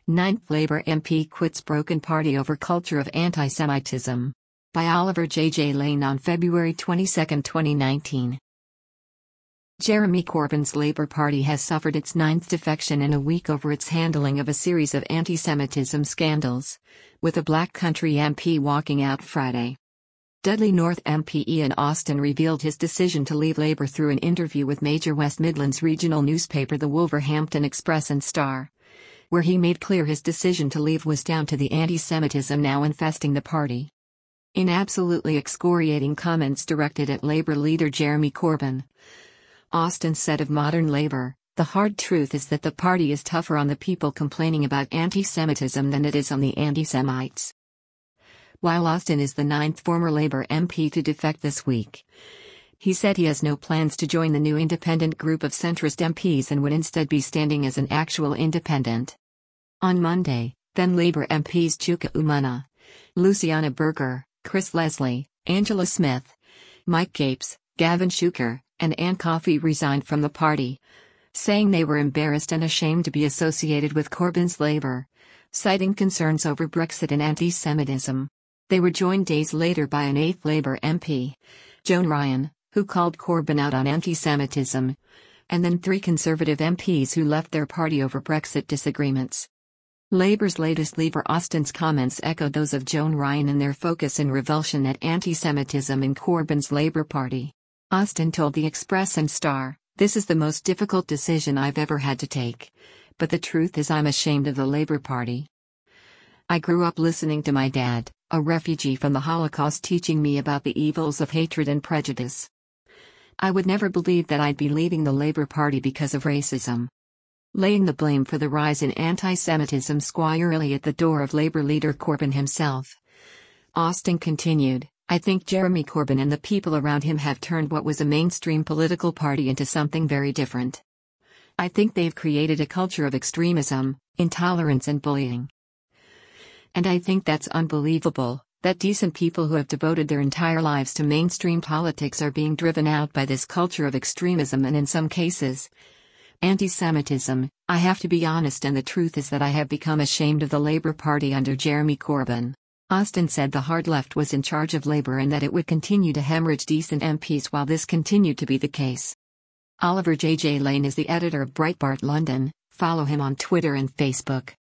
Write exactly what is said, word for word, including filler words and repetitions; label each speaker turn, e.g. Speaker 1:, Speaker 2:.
Speaker 1: Ninth Labour M P quits broken party over culture of anti-Semitism. By Oliver J J Lane on February twenty-second, twenty nineteen. Jeremy Corbyn's Labour Party has suffered its ninth defection in a week over its handling of a series of anti-Semitism scandals, with a Black Country M P walking out Friday. Dudley North M P Ian Austin revealed his decision to leave Labour through an interview with major West Midlands regional newspaper the Wolverhampton Express and Star, where he made clear his decision to leave was down to the anti-Semitism now infesting the party. In absolutely excoriating comments directed at Labour leader Jeremy Corbyn, Austin said of modern Labour, "The hard truth is that the party is tougher on the people complaining about anti-Semitism than it is on the anti-Semites." While Austin is the ninth former Labour M P to defect this week, he said he has no plans to join the new independent group of centrist M Ps and would instead be standing as an actual independent. On Monday, then Labour M Ps Chuka Umunna, Luciana Berger, Chris Leslie, Angela Smith, Mike Gapes, Gavin Shuker, and Anne Coffey resigned from the party, saying they were embarrassed and ashamed to be associated with Corbyn's Labour, citing concerns over Brexit and anti-Semitism. They were joined days later by an eighth Labour M P, Joan Ryan, who called Corbyn out on anti-Semitism, and then three Conservative M Ps who left their party over Brexit disagreements. Labour's latest leader Austin's comments echoed those of Joan Ryan in their focus and revulsion at anti-Semitism in Corbyn's Labour Party. Austin told the Express and Star, "This is the most difficult decision I've ever had to take. But the truth is I'm ashamed of the Labour Party. I grew up listening to my dad, a refugee from the Holocaust, teaching me about the evils of hatred and prejudice. I would never believe that I'd be leaving the Labour Party because of racism." Laying the blame for the rise in anti-Semitism squarely at the door of Labour leader Corbyn himself, Austin continued, "I think Jeremy Corbyn and the people around him have turned what was a mainstream political party into something very different. I think they've created a culture of extremism, intolerance and bullying. And I think that's unbelievable, that decent people who have devoted their entire lives to mainstream politics are being driven out by this culture of extremism and in some cases, anti-Semitism. I have to be honest, and the truth is that I have become ashamed of the Labour Party under Jeremy Corbyn." Austin said the hard left was in charge of Labour and that it would continue to hemorrhage decent M Ps while this continued to be the case. Oliver J J Lane is the editor of Breitbart London. Follow him on Twitter and Facebook.